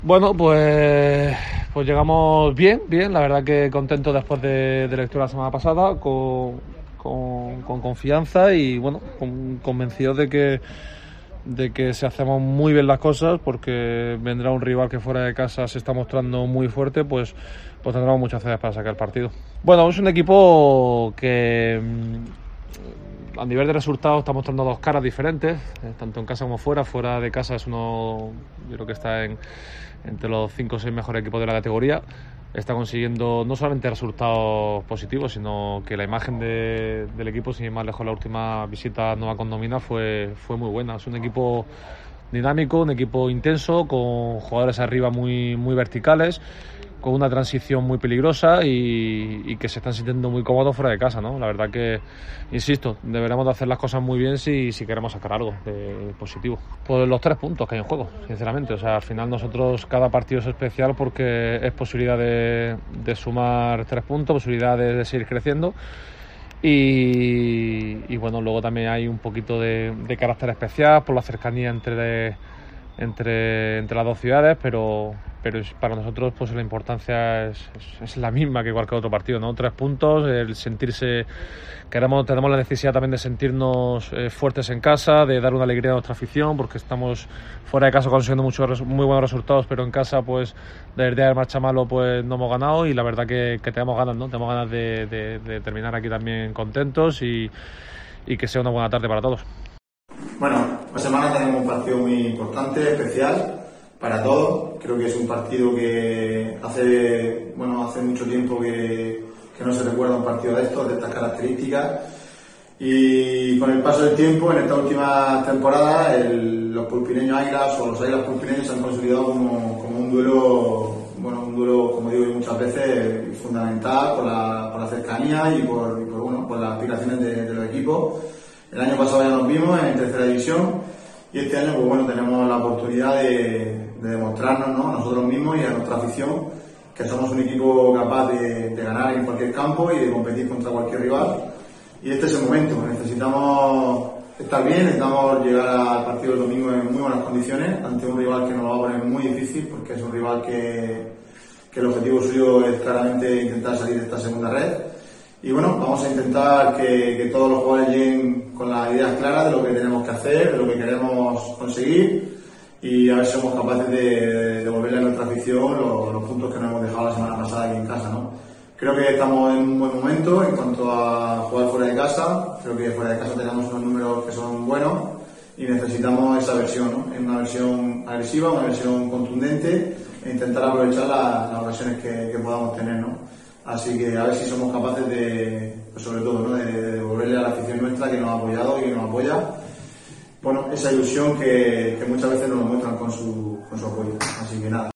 Bueno, pues llegamos bien, la verdad que contento después de lectura la semana pasada, con confianza y bueno, convencidos de que si hacemos muy bien las cosas, porque vendrá un rival que fuera de casa se está mostrando muy fuerte, pues tendremos muchas opciones para sacar el partido. Bueno, es un equipo que a nivel de resultados está mostrando dos caras diferentes, tanto en casa como fuera. Fuera de casa es uno, yo creo que está entre los 5 o 6 mejores equipos de la categoría. Está consiguiendo no solamente resultados positivos, sino que la imagen del equipo, sin ir más lejos, la última visita a Nova Condomina fue muy buena. Es un equipo dinámico, un equipo intenso, con jugadores arriba muy verticales, con una transición muy peligrosa y que se están sintiendo muy cómodos fuera de casa, ¿no? La verdad que, insisto, deberemos de hacer las cosas muy bien si queremos sacar algo de positivo. Pues los 3 puntos que hay en juego, sinceramente. O sea, al final nosotros, cada partido es especial porque es posibilidad de sumar 3 puntos, posibilidad de seguir creciendo. Y bueno, luego también hay un poquito de carácter especial por la cercanía entre las dos ciudades, pero para nosotros pues la importancia es la misma que cualquier otro partido, ¿no? 3 puntos, el sentirse, tenemos la necesidad también de sentirnos fuertes en casa, de dar una alegría a nuestra afición, porque estamos fuera de casa consiguiendo muy buenos resultados, pero en casa pues desde el día del Marchamalo pues no hemos ganado, y la verdad que tenemos ganas, ¿no? Tenemos ganas de terminar aquí también contentos y que sea una buena tarde para todos. Bueno, esta semana tenemos un partido muy importante, especial para todos. Creo que es un partido que hace mucho tiempo que no se recuerda un partido de estas características. Y con el paso del tiempo, en esta última temporada, los pulpineños Águilas o los Águilas pulpineños se han consolidado como un duelo, como digo yo muchas veces, fundamental por la cercanía y por las aspiraciones de los equipos. El año pasado ya nos vimos en tercera división y este año tenemos la oportunidad de demostrarnos, ¿no?, a nosotros mismos y a nuestra afición, que somos un equipo capaz de ganar en cualquier campo y de competir contra cualquier rival. Y este es el momento. Necesitamos estar bien, necesitamos llegar al partido del domingo en muy buenas condiciones ante un rival que nos lo va a poner muy difícil, porque es un rival que el objetivo suyo es claramente intentar salir de esta segunda red. Y bueno, vamos a intentar que todos los jugadores lleguen con las ideas claras de lo que tenemos que hacer, de lo que queremos conseguir, y a ver si somos capaces de devolverle a nuestra afición los puntos que nos hemos dejado la semana pasada aquí en casa, ¿no? Creo que estamos en un buen momento en cuanto a jugar fuera de casa. Creo que fuera de casa tenemos unos números que son buenos y necesitamos esa versión, ¿no? Una versión agresiva, una versión contundente, e intentar aprovechar las ocasiones que podamos tener, ¿no? Así que a ver si somos capaces sobre todo, ¿no?, de devolverle a la afición nuestra, que nos ha apoyado y que nos apoya, esa ilusión que muchas veces nos muestran con su apoyo. Así que nada.